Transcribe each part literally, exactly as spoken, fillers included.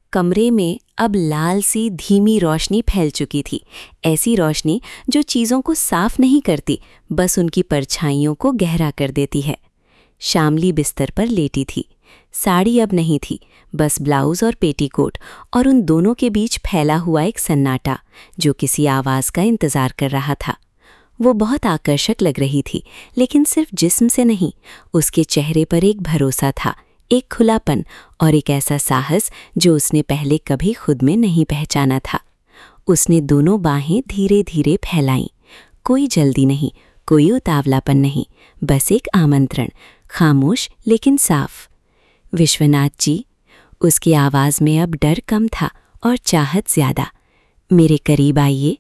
कमरे में अब लाल सी धीमी रोशनी फैल चुकी थी। ऐसी रोशनी जो चीज़ों को साफ नहीं करती, बस उनकी परछाइयों को गहरा कर देती है। शामली बिस्तर पर लेटी थी। साड़ी अब नहीं थी, बस ब्लाउज और पेटीकोट, और उन दोनों के बीच फैला हुआ एक सन्नाटा जो किसी आवाज़ का इंतज़ार कर रहा था। वो बहुत आकर्षक लग रही थी, लेकिन सिर्फ जिस्म से नहीं, उसके चेहरे पर एक भरोसा था, एक खुलापन और एक ऐसा साहस जो उसने पहले कभी खुद में नहीं पहचाना था। उसने दोनों बाहें धीरे धीरे फैलाईं। कोई जल्दी नहीं, कोई उतावलापन नहीं, बस एक आमंत्रण, खामोश लेकिन साफ। विश्वनाथ जी, उसकी आवाज़ में अब डर कम था और चाहत ज्यादा। मेरे करीब आइए।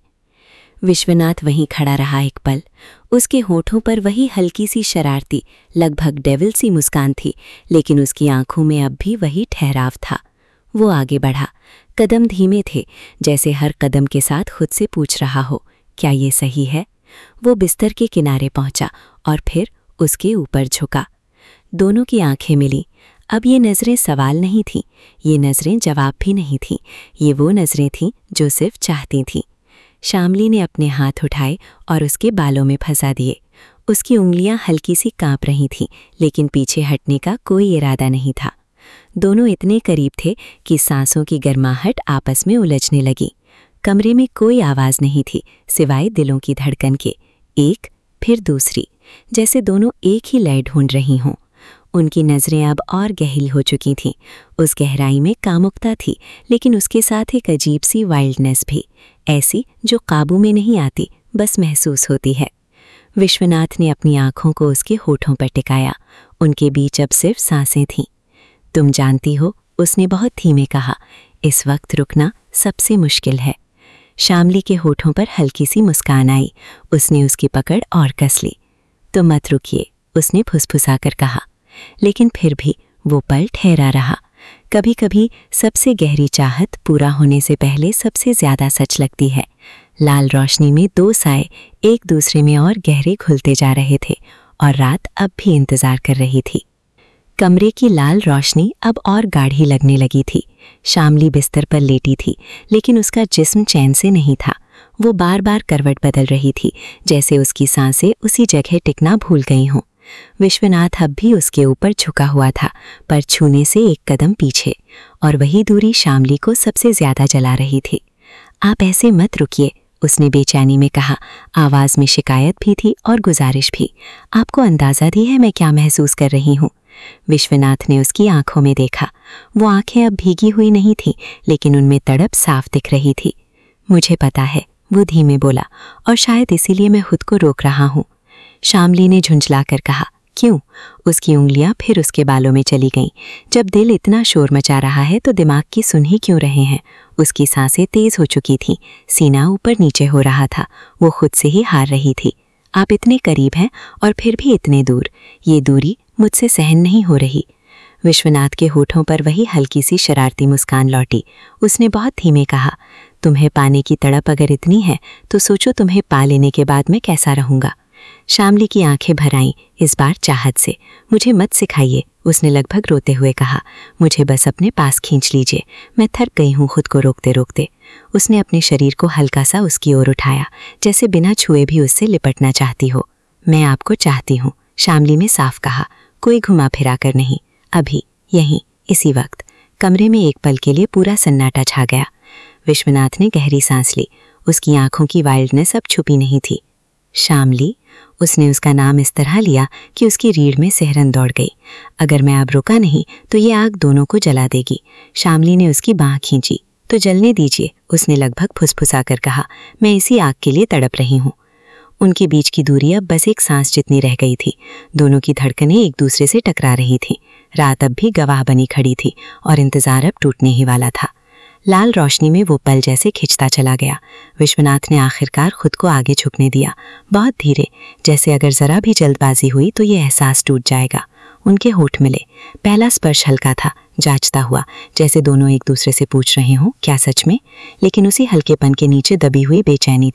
विश्वनाथ वहीं खड़ा रहा एक पल। उसके होठों पर वही हल्की सी शरारती, लगभग डेविल सी मुस्कान थी, लेकिन उसकी आंखों में अब भी वही ठहराव था। वो आगे बढ़ा। कदम धीमे थे, जैसे हर कदम के साथ खुद से पूछ रहा हो, क्या ये सही है? वो बिस्तर के किनारे पहुंचा और फिर उसके ऊपर झुका। दोनों की आंखें मिली। अब ये नज़रें सवाल नहीं थीं, ये नज़रें जवाब भी नहीं थीं। ये वो नज़रें थीं जो सिर्फ चाहती थीं। शामली ने अपने हाथ उठाए और उसके बालों में फंसा दिए। उसकी उंगलियां हल्की सी कांप रही थीं, लेकिन पीछे हटने का कोई इरादा नहीं था। दोनों इतने करीब थे कि सांसों की गर्माहट आपस में उलझने लगी। कमरे में कोई आवाज़ नहीं थी सिवाय दिलों की धड़कन के, एक फिर दूसरी, जैसे दोनों एक ही लय ढूंढ रही हों। उनकी नज़रें अब और गहरी हो चुकी थीं। उस गहराई में कामुकता थी, लेकिन उसके साथ एक अजीब सी वाइल्डनेस भी, ऐसी जो काबू में नहीं आती, बस महसूस होती है। विश्वनाथ ने अपनी आंखों को उसके होठों पर टिकाया। उनके बीच अब सिर्फ सांसें थीं। तुम जानती हो, उसने बहुत धीमे कहा, इस वक्त रुकना सबसे मुश्किल है। शामली के होठों पर हल्की सी मुस्कान आई। उसने उसकी पकड़ और कस ली। तो मत रुकिए, उसने फुसफुसाकर कहा। लेकिन फिर भी वो पल ठहरा रहा। कभी कभी सबसे गहरी चाहत पूरा होने से पहले सबसे ज्यादा सच लगती है। लाल रोशनी में दो साए एक दूसरे में और गहरे घुलते जा रहे थे, और रात अब भी इंतजार कर रही थी। कमरे की लाल रोशनी अब और गाढ़ी लगने लगी थी। शामली बिस्तर पर लेटी थी, लेकिन उसका जिस्म चैन से नहीं था। वो बार बार करवट बदल रही थी, जैसे उसकी सांसें उसी जगह टिकना भूल गई हों। विश्वनाथ अब भी उसके ऊपर झुका हुआ था, पर छूने से एक कदम पीछे, और वही दूरी शामली को सबसे ज्यादा जला रही थी। आप ऐसे मत रुकिए, उसने बेचैनी में कहा। आवाज में शिकायत भी थी और गुजारिश भी। आपको अंदाजा भी है मैं क्या महसूस कर रही हूँ? विश्वनाथ ने उसकी आंखों में देखा। वो आंखें अब भीगी हुई नहीं थीं, लेकिन उनमें तड़प साफ दिख रही थी। मुझे पता है, वो धीमे बोला, और शायद इसीलिए मैं खुद को रोक रहा हूँ। शामली ने झुंझलाकर कहा, क्यों? उसकी उंगलियां फिर उसके बालों में चली गईं। जब दिल इतना शोर मचा रहा है तो दिमाग की सुन ही क्यों रहे हैं? उसकी सांसें तेज हो चुकी थीं, सीना ऊपर नीचे हो रहा था। वो खुद से ही हार रही थी। आप इतने करीब हैं और फिर भी इतने दूर। ये दूरी मुझसे सहन नहीं हो रही। विश्वनाथ के होठों पर वही हल्की सी शरारती मुस्कान लौटी। उसने बहुत धीमे कहा, तुम्हें पाने की तड़प अगर इतनी है तो सोचो तुम्हें पा लेने के बाद मैं कैसा रहूँगा। शामली की आंखें भर आईं, इस बार चाहत से। मुझे मत सिखाइए, उसने लगभग रोते हुए कहा। मुझे बस अपने पास खींच लीजिए, मैं थक गई हूँ खुद को रोकते रोकते। उसने अपने शरीर को हल्का सा उसकी ओर उठाया, जैसे बिना छुए भी उससे लिपटना चाहती हो। मैं आपको चाहती हूँ, शामली ने साफ कहा, कोई घुमा फिरा कर नहीं, अभी, यहीं, इसी वक्त। कमरे में एक पल के लिए पूरा सन्नाटा छा गया। विश्वनाथ ने गहरी सांस ली। उसकी आंखों की वाइल्डनेस अब छुपी नहीं थी। शामली, उसने उसका नाम इस तरह लिया कि उसकी रीढ़ में सिहरन दौड़ गई। अगर मैं अब रुका नहीं तो ये आग दोनों को जला देगी। शामली ने उसकी बाँह खींची। तो जलने दीजिए, उसने लगभग फुसफुसा कर कहा। मैं इसी आग के लिए तड़प रही हूँ। उनके बीच की दूरी अब बस एक सांस जितनी रह गई थी। दोनों की धड़कनें एक दूसरे से टकरा रही थीं। रात अब भी गवाह बनी खड़ी थी और इंतजार अब टूटने ही वाला था। लाल रोशनी में वो पल जैसे खिंचता चला गया। विश्वनाथ ने आखिरकार खुद को आगे झुकने दिया, बहुत धीरे, जैसे अगर जरा भी जल्दबाजी हुई तो ये एहसास टूट जाएगा। उनके होठ मिले। पहला स्पर्श हल्का था, जांचता हुआ, जैसे दोनों एक दूसरे से पूछ रहे हों, क्या सच में? लेकिन उसी हल्केपन के नीचे दबी हुई बेचैनी थी।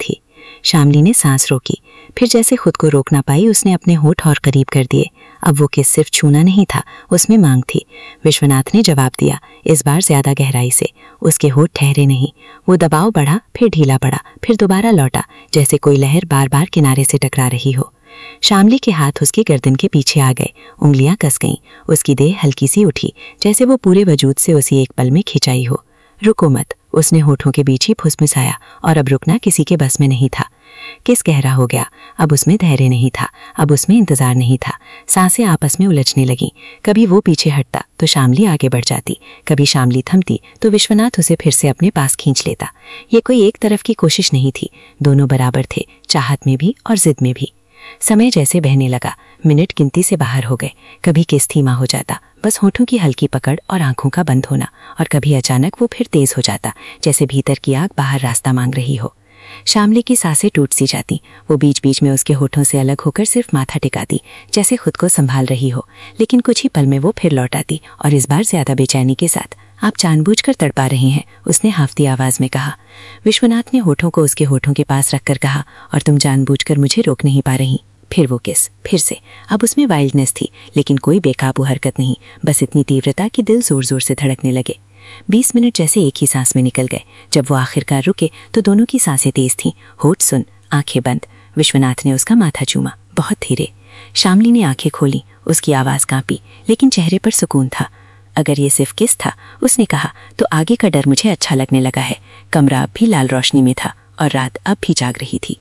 शामली ने सांस रोकी, फिर जैसे खुद को रोक ना पाई उसने अपने होठ और करीब कर दिए। अब वो किस सिर्फ छूना नहीं था, उसमें मांग थी। विश्वनाथ ने जवाब दिया, इस बार ज्यादा गहराई से। उसके होठ ठहरे नहीं। वो दबाव बढ़ा, फिर ढीला पड़ा, फिर दोबारा लौटा, जैसे कोई लहर बार बार किनारे से टकरा रही हो। शामली के हाथ उसके गर्दन के पीछे आ गए, उंगलियां कस गईं। उसकी देह हल्की सी उठी, जैसे वो पूरे वजूद से उसी एक पल में खिंचाई हो। रुको मत, उसने होठों के बीच ही फुसफुसाया, और अब रुकना किसी के बस में नहीं था। किस गहरा हो गया। अब उसमें धैर्य नहीं था, अब उसमें इंतजार नहीं था। सांसें आपस में उलझने लगीं। कभी वो पीछे हटता तो शामली आगे बढ़ जाती, कभी शामली थमती तो विश्वनाथ उसे फिर से अपने पास खींच लेता। ये कोई एक तरफ की कोशिश नहीं थी, दोनों बराबर थे, चाहत में भी और जिद में भी। समय जैसे बहने लगा, मिनट गिनती से बाहर हो गए। कभी किस धीमा हो जाता, बस होठों की हल्की पकड़ और आंखों का बंद होना, और कभी अचानक वो फिर तेज हो जाता, जैसे भीतर की आग बाहर रास्ता मांग रही हो। शामली की सांसें टूट सी जाती। वो बीच बीच में उसके होठों से अलग होकर सिर्फ माथा टिकाती, जैसे खुद को संभाल रही हो। लेकिन कुछ ही पल में वो फिर लौट आती, और इस बार ज्यादा बेचैनी के साथ। आप जानबूझकर तड़पा रहे हैं, उसने हाफती आवाज में कहा। विश्वनाथ ने होठों को उसके होठों के पास रखकर कहा, और तुम जानबूझकर मुझे रोक नहीं पा रही। फिर वो किस, फिर से। अब उसमें वाइल्डनेस थी, लेकिन कोई बेकाबू हरकत नहीं, बस इतनी तीव्रता कि दिल जोर जोर से धड़कने लगे। बीस मिनट जैसे एक ही सांस में निकल गए। जब वो आखिरकार रुके तो दोनों की सांसें तेज थीं, होठ सुन, आंखें बंद। विश्वनाथ ने उसका माथा चूमा, बहुत धीरे। शामली ने आंखें खोली, उसकी आवाज कांपी, लेकिन चेहरे पर सुकून था। अगर ये सिर्फ किस था, उसने कहा, तो आगे का डर मुझे अच्छा लगने लगा है। कमरा अब भी लाल रोशनी में था, और रात अब भी जाग रही थी।